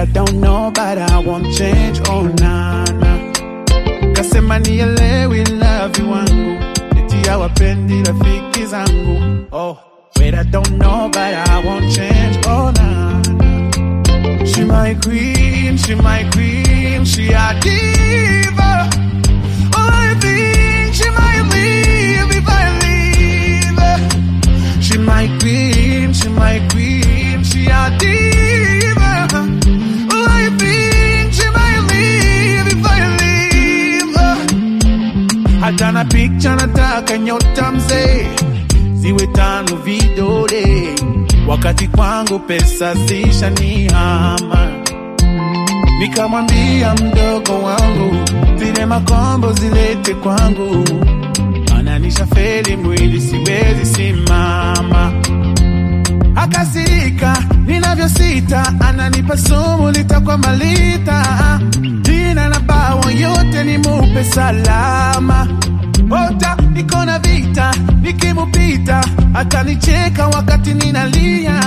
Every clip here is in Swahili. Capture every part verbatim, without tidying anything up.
I don't know, but I won't change, oh nah, nah. Kasema nielewi love wangu, eti hawapendi rafiki zangu, oh. Wait, I don't know, but I won't change, oh nah, nah. She my queen, she my queen, she a diva. Oh, I think she might leave if I leave her. She my queen, she my queen, she a diva. Oh, I think she might leave if I leave her. Hata na picture nataka nyota mzee, ziwe tano vidole, wakati kwangu pesa zisha nihama. Nikamwambia mdogo wangu, zile makombo zilete kwangu, ananisha feli mwili siwezi simama. Akasirika ninavyo sita, ananipa sumu litakwa malita, jina na bawa yote ni mupe salama. Ota nikona vita, nikimupita atanicheka wakati ninalia.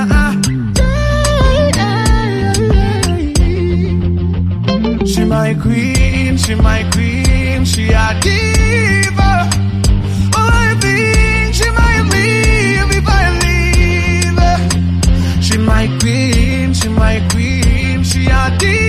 She my queen, she my queen, she a diva. Oh, I think she might leave if I leave her. She my queen, she my queen, she a diva.